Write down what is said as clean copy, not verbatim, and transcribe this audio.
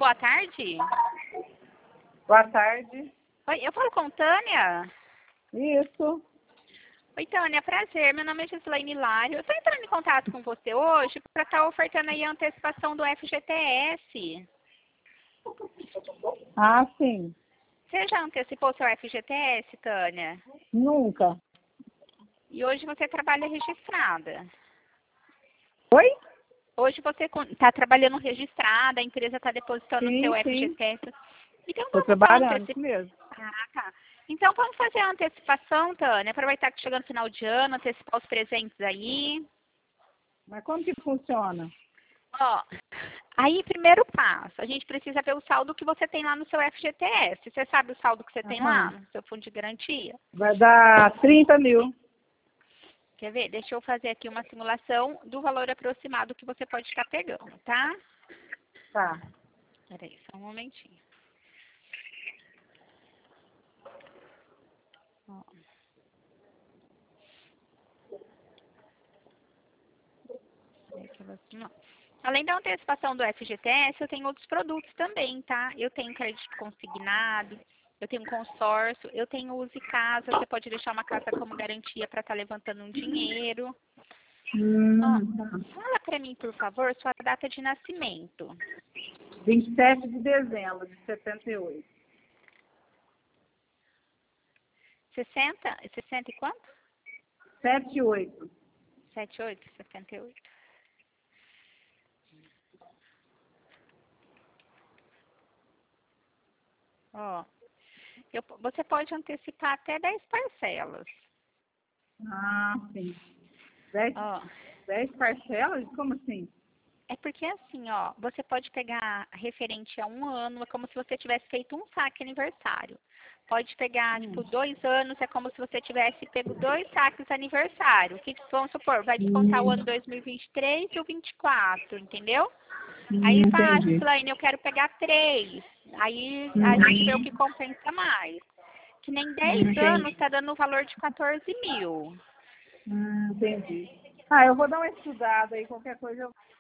boa tarde. Boa tarde. Oi, eu falo com Tânia. Isso. Oi, Tânia, prazer. Meu nome é Gislaine Hilário. Eu estou entrando em contato com você hoje para estar ofertando aí a antecipação do FGTS. Ah, sim. Você já antecipou seu FGTS, Tânia? Nunca. E hoje você trabalha registrada. Oi? Hoje você está trabalhando registrada, a empresa está depositando o seu Sim. FGTS. Então Estou vamos só trabalhando, isso antecipar. mesmo. Ah, tá. Então vamos fazer a antecipação, Tânia. Aproveitar que chegando no final de ano, antecipar os presentes aí. Mas como que funciona? Ó, aí primeiro passo, a gente precisa ver o saldo que você tem lá no seu FGTS. Você sabe o saldo que você tem lá no seu fundo de garantia? Vai dar 30 mil. Quer ver? Deixa eu fazer aqui uma simulação do valor aproximado que você pode estar pegando, tá? Tá. Peraí, só um momentinho. Ó. Não. Além da antecipação do FGTS, eu tenho outros produtos também, tá? Eu tenho crédito consignado, eu tenho consórcio, eu tenho Use Casa, você pode deixar uma casa como garantia para estar levantando um dinheiro. Ó, fala para mim, por favor, sua data de nascimento. 27 de dezembro de 78. 60 e quanto? 78. 78, 78. Ó, você pode antecipar até 10 parcelas. Ah, sim. 10, Ó, 10 parcelas? Como assim? é porque assim, ó, você pode pegar referente a um ano, é como se você tivesse feito um saque aniversário. Pode pegar, tipo, 2 anos, é como se você tivesse pego 2 saques aniversário. Vamos supor, vai descontar o ano 2023 e o 24, entendeu? Aí fala, Entendi. Gislaine, eu quero pegar 3. Aí a gente vê o que compensa mais. Que nem 10 anos Entendi. está dando o valor de 14 mil. Entendi. Ah, eu vou dar uma estudada aí, qualquer coisa eu